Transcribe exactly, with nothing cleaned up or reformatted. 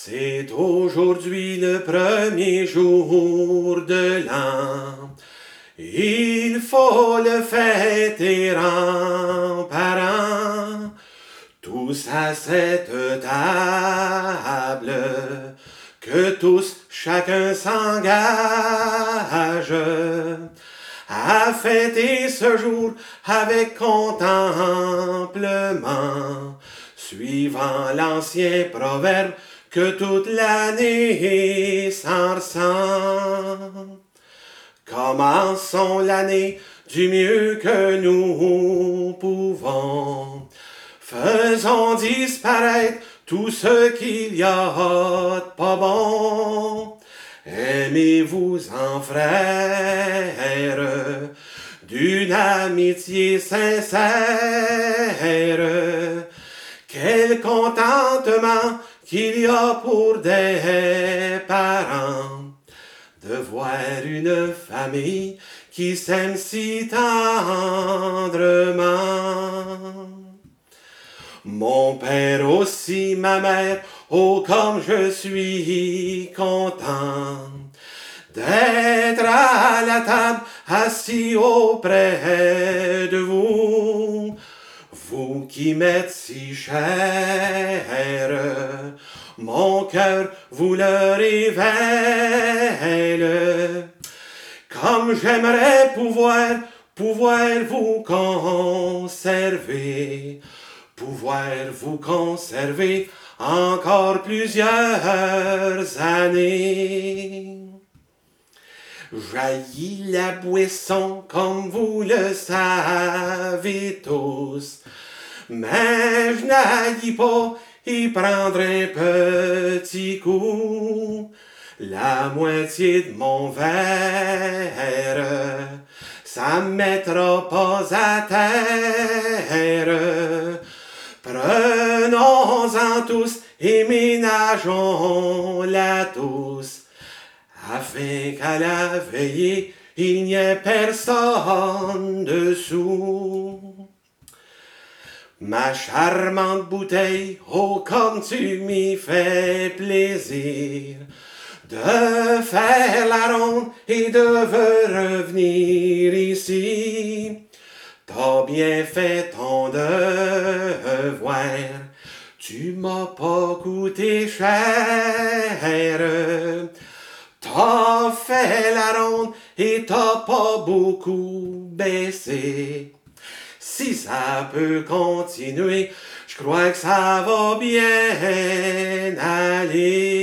C'est aujourd'hui le premier jour de l'an. Il faut le fêter en parent. Tous à cette table, que tous, chacun s'engage à fêter ce jour avec contentement, suivant l'ancien proverbe que toute l'année s'en ressent. Commençons l'année du mieux que nous pouvons. Faisons disparaître tout ce qu'il y a de pas bon. Aimez-vous en frères, d'une amitié sincère. Quel contentement qu'il y a pour des parents de voir une famille qui s'aime si tendrement. Mon père aussi, ma mère, oh comme je suis content d'être à la table, assis auprès de vous. Vous qui m'êtes si cher, mon cœur vous le révèle. Comme j'aimerais pouvoir, pouvoir vous conserver, pouvoir vous conserver encore plusieurs années. Jaillit la boisson comme vous le savez tous, mais je n'haïs pas y prendre un petit coup. La moitié de mon verre, ça me mettra pas à terre. Prenons-en tous et ménageons-la tous, afin qu'à la veillée, il n'y ait personne dessous. Ma charmante bouteille, oh comme tu m'y fais plaisir de faire la ronde et de revenir ici. T'as bien fait ton devoir, tu m'as pas coûté cher. T'as fait la ronde et t'as pas beaucoup baissé. Si ça peut continuer, je crois que ça va bien aller.